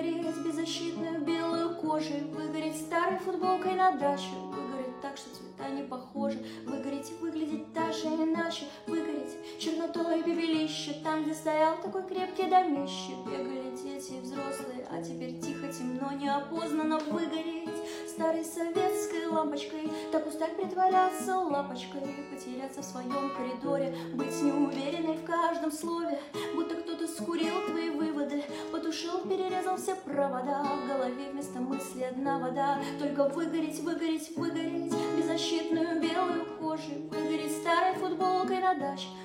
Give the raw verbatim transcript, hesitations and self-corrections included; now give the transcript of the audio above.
выгореть беззащитную белую кожей, выгореть старой футболкой на даче, выгореть так, что цвета не похожи, выгореть и выглядеть даже иначе, выгореть чернотой пепелище, там, где стоял такой крепкий домище. Бегали дети и взрослые, а теперь тихо, темно, неопознанно выгореть старой советской лампочкой, так устать притворяться лапочкой, потеряться в своем коридоре, быть неуверенной в каждом слове, будто кто-то скурил твои выводы, потушил, перерезал все провода, в голове вместо мысли одна вода. Только выгореть, выгореть, выгореть беззащитную белую кожей, выгореть старой футболкой на даче,